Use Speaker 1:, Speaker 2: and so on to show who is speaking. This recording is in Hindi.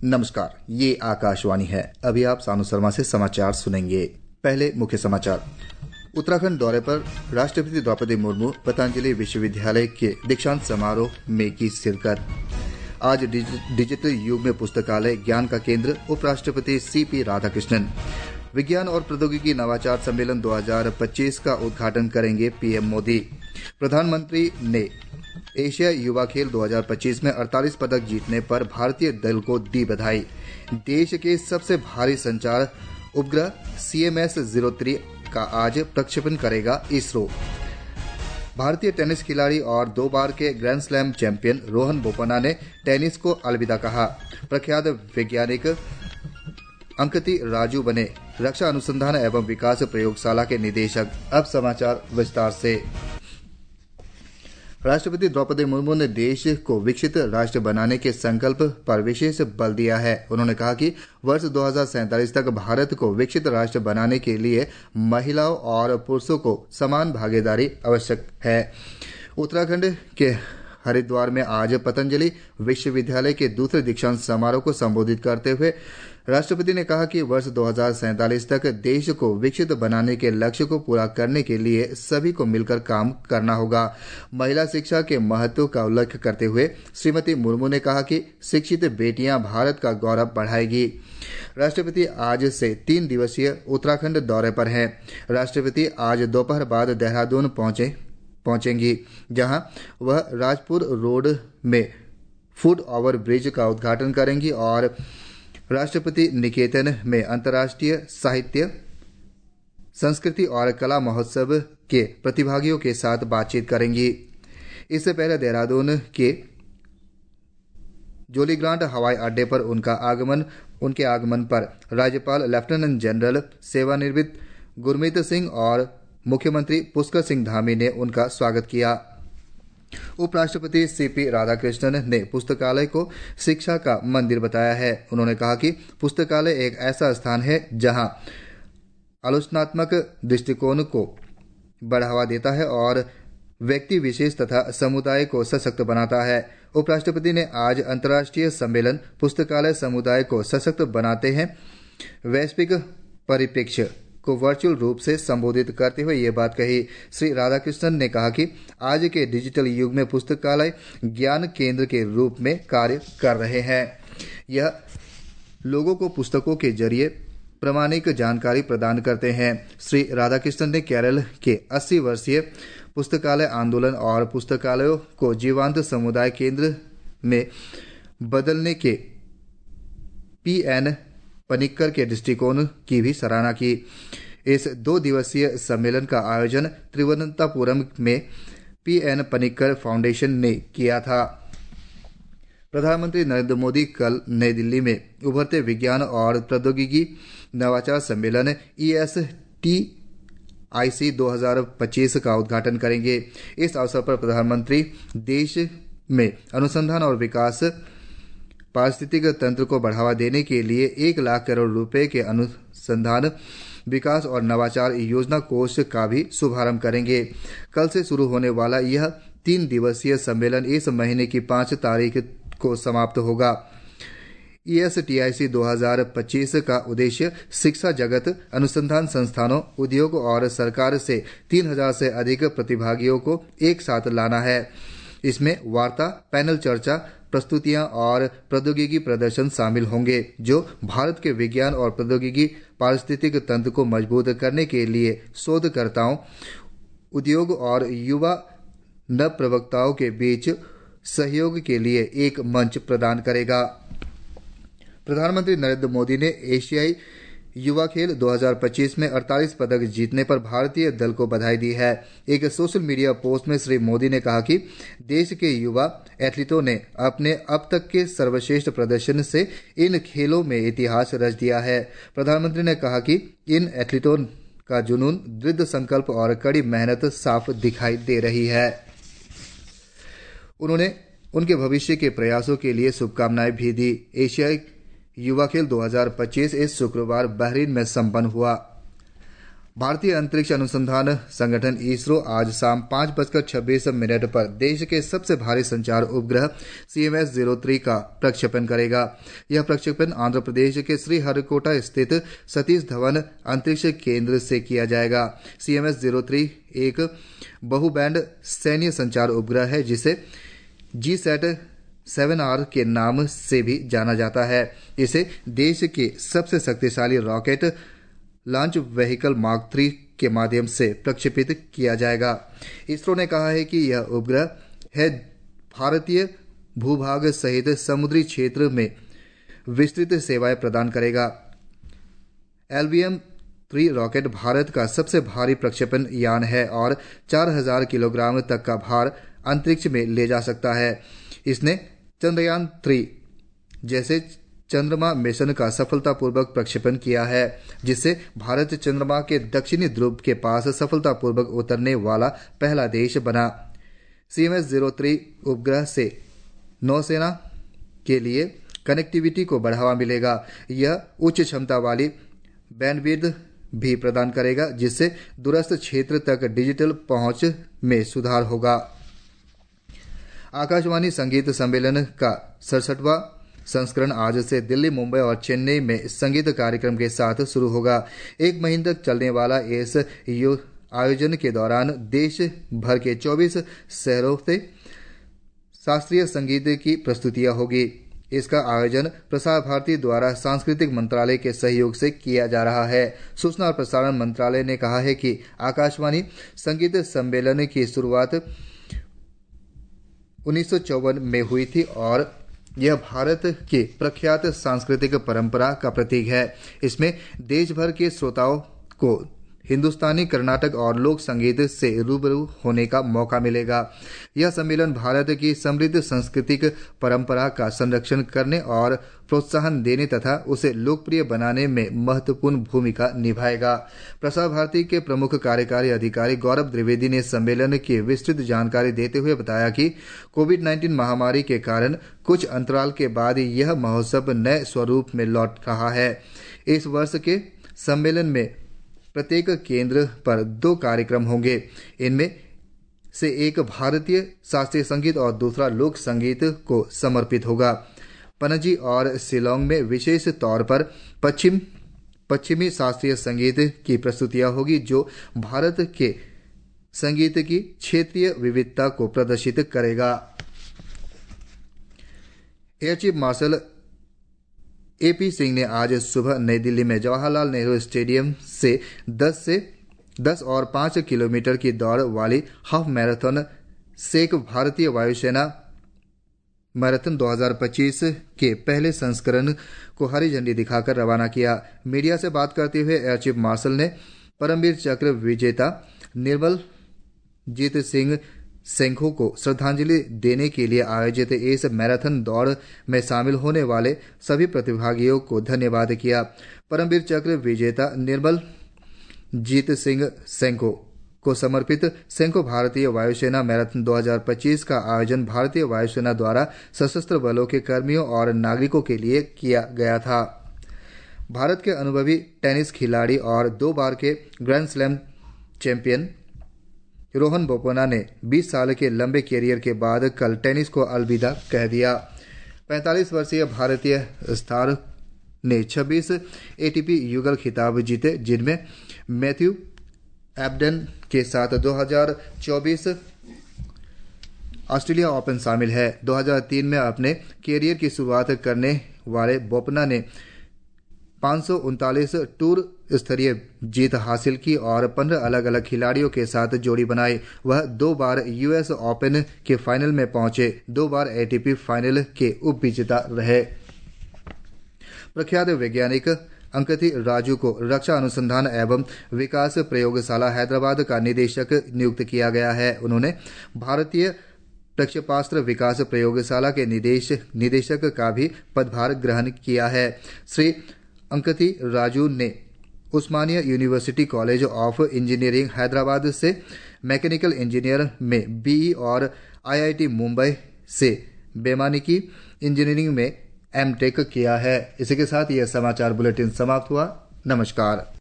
Speaker 1: नमस्कार, ये आकाशवाणी है। अभी आप सानू शर्मा से समाचार सुनेंगे। पहले मुख्य समाचार। उत्तराखंड दौरे पर राष्ट्रपति द्रौपदी मुर्मू पतंजलि विश्वविद्यालय के दीक्षांत समारोह में की शिरकत। आज डिजिटल युग में पुस्तकालय ज्ञान का केंद्र, उपराष्ट्रपति सीपी राधाकृष्णन। विज्ञान और प्रौद्योगिकी नवाचार सम्मेलन 2025 का उद्घाटन करेंगे पीएम मोदी। प्रधानमंत्री ने एशिया युवा खेल 2025 में 48 पदक जीतने पर भारतीय दल को दी बधाई। देश के सबसे भारी संचार उपग्रह CMS-03 का आज प्रक्षेपण करेगा इसरो। भारतीय टेनिस खिलाड़ी और 2 बार के grand slam champion Rohan Bopanna ने टेनिस को अलविदा कहा। प्रख्यात वैज्ञानिक अंकित राजू बने रक्षा अनुसंधान एवं विकास प्रयोगशाला के निदेशक। अब समाचार विस्तार से। राष्ट्रपति द्रौपदी मुर्मू ने देश को विकसित राष्ट्र बनाने के संकल्प पर विशेष बल दिया है। उन्होंने कहा कि वर्ष 2047 तक भारत को विकसित राष्ट्र बनाने के लिए महिलाओं और पुरुषों को समान भागीदारी आवश्यक है। उत्तराखंड के हरिद्वार में आज पतंजलि विश्वविद्यालय के दूसरे दीक्षांत समारोह को संबोधित करते हुए राष्ट्रपति ने कहा कि वर्ष 2047 तक देश को विकसित बनाने के लक्ष्य को पूरा करने के लिए सभी को मिलकर काम करना होगा। महिला शिक्षा के महत्व का उल्लेख करते हुए श्रीमती मुर्मू ने कहा कि शिक्षित बेटियां भारत का गौरव बढ़ाएगी। राष्ट्रपति आज से 3 दिवसीय उत्तराखंड दौरे पर हैं। राष्ट्रपति आज दोपहर बाद देहरादून पहुंचेंगी, जहां वह राजपुर रोड में फुट ओवर ब्रिज का उद्घाटन करेंगी और राष्ट्रपति निकेतन में अंतर्राष्ट्रीय साहित्य, संस्कृति और कला महोत्सव के प्रतिभागियों के साथ बातचीत करेंगी। इससे पहले देहरादून के जोलीग्रांट हवाई अड्डे पर उनके आगमन पर राज्यपाल लेफ्टिनेंट जनरल सेवानिवृत्त गुरमीत सिंह और मुख्यमंत्री पुष्कर सिंह धामी ने उनका स्वागत किया। उपराष्ट्रपति सीपी राधाकृष्णन ने पुस्तकालय को शिक्षा का मंदिर बताया है। उन्होंने कहा कि पुस्तकालय एक ऐसा स्थान है जहां आलोचनात्मक दृष्टिकोण को बढ़ावा देता है और व्यक्ति विशेष तथा समुदाय को सशक्त बनाता है। उपराष्ट्रपति ने आज अंतर्राष्ट्रीय सम्मेलन पुस्तकालय समुदाय को सशक्त बनाते हैं वैश्विक परिप्रेक्ष्य को वर्चुअल रूप से संबोधित करते हुए ये बात कही। श्री राधाकृष्णन ने कहा कि आज के डिजिटल युग में पुस्तकालय ज्ञान केंद्र के रूप में कार्य कर रहे हैं। यह लोगों को पुस्तकों के जरिए प्रामाणिक जानकारी प्रदान करते हैं। श्री राधाकृष्णन ने केरल के 80 वर्षीय पुस्तकालय आंदोलन और पुस्तकालयों को जीवंत समुदाय केंद्र में बदलने के PN पनिक्कर के दृष्टिकोण की भी सराहना की। इस 2 दिवसीय सम्मेलन का आयोजन तिरुवनंतपुरम में PN पनिक्कर फाउंडेशन ने किया था। प्रधानमंत्री नरेंद्र मोदी कल नई दिल्ली में उभरते विज्ञान और प्रौद्योगिकी नवाचार सम्मेलन ESTIC 2025 का उद्घाटन करेंगे। इस अवसर पर प्रधानमंत्री देश में अनुसंधान और विकास, पारिस्थितिक तंत्र को बढ़ावा देने के लिए 1 लाख करोड़ रुपए के अनुसंधान, विकास और नवाचार योजना कोष का भी शुभारंभ करेंगे। कल से शुरू होने वाला यह 3 दिवसीय सम्मेलन इस महीने की 5 तारीख को समाप्त होगा। ESTIC 2025 का उद्देश्य शिक्षा जगत, अनुसंधान संस्थानों, उद्योग और सरकार से 3000 से अधिक प्रतिभागियों को एक साथ लाना है। इसमें वार्ता, पैनल चर्चा, प्रस्तुतियां और प्रौद्योगिकी प्रदर्शन शामिल होंगे, जो भारत के विज्ञान और प्रौद्योगिकी पारिस्थितिक तंत्र को मजबूत करने के लिए शोधकर्ताओं, उद्योग और युवा नवप्रवक्ताओं के बीच सहयोग के लिए एक मंच प्रदान करेगा। प्रधानमंत्री नरेंद्र मोदी ने एशियाई युवा खेल 2025 में 48 पदक जीतने पर भारतीय दल को बधाई दी है। एक सोशल मीडिया पोस्ट में श्री मोदी ने कहा कि देश के युवा एथलीटों ने अपने अब तक के सर्वश्रेष्ठ प्रदर्शन से इन खेलों में इतिहास रच दिया है। प्रधानमंत्री ने कहा कि इन एथलीटों का जुनून, दृढ़ संकल्प और कड़ी मेहनत साफ दिखाई दे रही है। उन्होंने उनके भविष्य के प्रयासों के लिए शुभकामनाएं भी दी। एशियाई युवा खेल 2025 इस शुक्रवार बहरीन में संपन्न हुआ। भारतीय अंतरिक्ष अनुसंधान संगठन इसरो आज शाम 5:26 पर देश के सबसे भारी संचार उपग्रह CMS-03 का प्रक्षेपण करेगा। यह प्रक्षेपण आंध्र प्रदेश के श्रीहरिकोटा स्थित सतीश धवन अंतरिक्ष केंद्र से किया जाएगा। CMS-03 एक बहुबैंड सैन्य संचार उपग्रह है जिसे GSAT-7R के नाम से भी जाना जाता है। इसे देश के सबसे शक्तिशाली रॉकेट लॉन्च व्हीकल मार्क 3 के माध्यम से प्रक्षेपित किया जाएगा। इसरो ने कहा है कि यह उपग्रह है भारतीय भूभाग सहित समुद्री क्षेत्र में विस्तृत सेवाएं प्रदान करेगा। LVM-3 रॉकेट भारत का सबसे भारी प्रक्षेपण यान है और 4000 किलोग्राम तक का भार अंतरिक्ष में ले जा सकता है। इसने चंद्रयान-3 जैसे चंद्रमा मिशन का सफलतापूर्वक प्रक्षेपण किया है, जिससे भारत चंद्रमा के दक्षिणी ध्रुव के पास सफलतापूर्वक उतरने वाला पहला देश बना। CMS-03 उपग्रह से नौसेना के लिए कनेक्टिविटी को बढ़ावा मिलेगा। यह उच्च क्षमता वाली बैंडविड्थ भी प्रदान करेगा, जिससे दूरस्थ क्षेत्र तक डिजिटल पहुंच में सुधार होगा। आकाशवाणी संगीत सम्मेलन का 67वां संस्करण आज से दिल्ली, मुंबई और चेन्नई में संगीत कार्यक्रम के साथ शुरू होगा। एक महीने तक चलने वाला इस आयोजन के दौरान देश भर के 24 शहरों से शास्त्रीय संगीत की प्रस्तुतियां होगी। इसका आयोजन प्रसार भारती द्वारा सांस्कृतिक मंत्रालय के सहयोग से किया जा रहा है। सूचना और प्रसारण मंत्रालय ने कहा है कि आकाशवाणी संगीत सम्मेलन की शुरुआत 1954 में हुई थी और यह भारत की प्रख्यात सांस्कृतिक परंपरा का प्रतीक है। इसमें देश भर के श्रोताओं को हिंदुस्तानी, कर्नाटक और लोक संगीत से रूबरू होने का मौका मिलेगा। यह सम्मेलन भारत की समृद्ध सांस्कृतिक परंपरा का संरक्षण करने और प्रोत्साहन देने तथा उसे लोकप्रिय बनाने में महत्वपूर्ण भूमिका निभाएगा। प्रसार भारती के प्रमुख कार्यकारी अधिकारी गौरव द्विवेदी ने सम्मेलन की विस्तृत जानकारी देते हुए बताया कि कोविड-19 महामारी के कारण कुछ अंतराल के बाद यह महोत्सव नए स्वरूप में लौट रहा है। इस वर्ष के सम्मेलन में प्रत्येक केंद्र पर 2 कार्यक्रम होंगे। इनमें से एक भारतीय शास्त्रीय संगीत और दूसरा लोक संगीत को समर्पित होगा। पणजी और शिलोंग में विशेष तौर पर पश्चिमी शास्त्रीय संगीत की प्रस्तुतियां होगी, जो भारत के संगीत की क्षेत्रीय विविधता को प्रदर्शित करेगा। Air chief marshal AP Singh ने आज सुबह नई दिल्ली में जवाहरलाल नेहरू स्टेडियम से 10 और 5 किलोमीटर की दौड़ वाली हाफ मैराथन सेक भारतीय वायुसेना मैराथन 2025 के पहले संस्करण को हरी झंडी दिखाकर रवाना किया। मीडिया से बात करते हुए एयर चीफ मार्शल ने परमवीर चक्र विजेता निर्मलजीत सिंह सेंखो को श्रद्धांजलि देने के लिए आयोजित इस मैराथन दौड़ में शामिल होने वाले सभी प्रतिभागियों को धन्यवाद किया। परमवीर चक्र विजेता निर्मलजीत सिंह सेंखो को समर्पित सेंखो भारतीय वायुसेना मैराथन 2025 का आयोजन भारतीय वायुसेना द्वारा सशस्त्र बलों के कर्मियों और नागरिकों के लिए किया गया था। भारत के अनुभवी टेनिस खिलाड़ी और 2 बार के grand slam champion Rohan Bopanna ने 20 साल के लंबे कैरियर के बाद कल टेनिस को अलविदा कह दिया। 45 वर्षीय भारतीय स्टार ने 26 ATP युगल खिताब जीते, जिनमें मैथ्यू एबडन के साथ 2024 ऑस्ट्रेलिया ओपन शामिल है। 2003 में अपने कैरियर की शुरुआत करने वाले बोपन्ना ने 539 टूर स्तरीय जीत हासिल की और 15 अलग अलग खिलाड़ियों के साथ जोड़ी बनाई। वह 2 बार US ओपन के फाइनल में पहुंचे, 2 बार ATP फाइनल के उपविजेता रहे। प्रख्यात वैज्ञानिक अंकित राजू को रक्षा अनुसंधान एवं विकास प्रयोगशाला हैदराबाद का निदेशक नियुक्त किया गया है। उन्होंने भारतीय प्रक्षेपास्त्र विकास प्रयोगशाला के निदेशक का भी पदभार ग्रहण किया है। श्री अंकित राजू ने Osmania university college of engineering Hyderabad से मैकेनिकल इंजीनियर में BE और IIT मुंबई से वैमानिकी इंजीनियरिंग में M.Tech किया है। इसी के साथ यह समाचार बुलेटिन समाप्त हुआ। नमस्कार।